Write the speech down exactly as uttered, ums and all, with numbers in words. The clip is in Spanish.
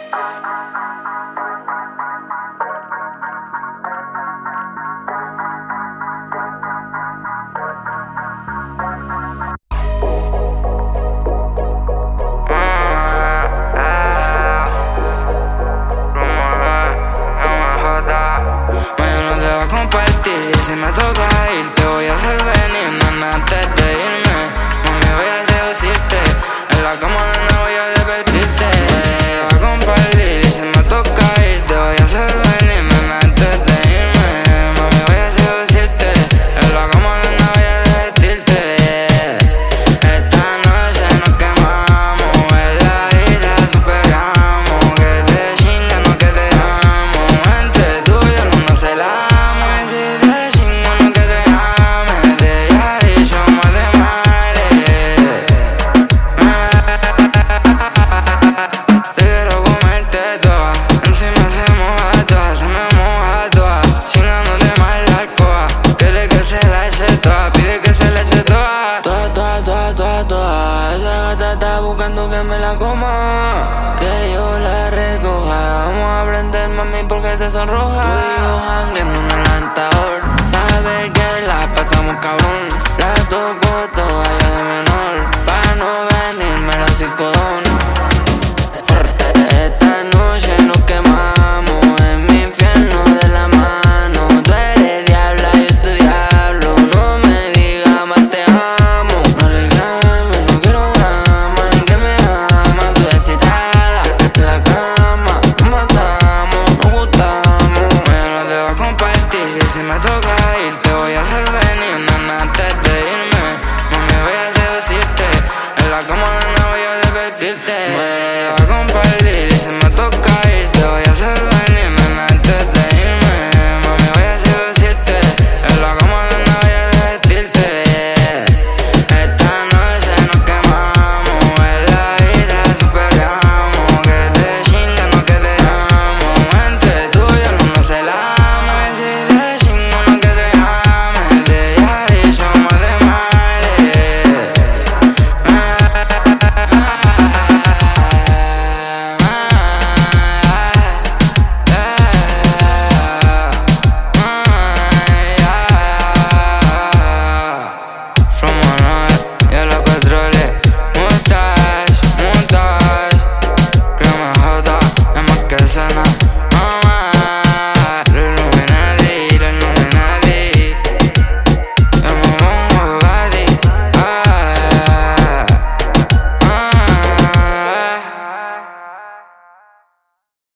Si me toca ir, te voy a hacer venir, nena, antes de irme. Mami, voy a seducirte, en la cama no voy a desvestirte. Te voy a compartir y si me toca ir, te voy a hacer venir, nena, antes de irme. Mami, voy a seducirte, en la cama no voy a desvestirte. Esta noche nos quemamos, en la vida superamos. Que te chinga, no que te amo, entre tú y yo no nos celamos. Y si te buscando que me la coma, que yo la recoja. Vamos a aprender, mami, porque te sonroja. Tú y yo jangueando en el Lantador, sabes que la pasamos cabrón. La toco toda ya de menor, pa' no venirme la psicodón.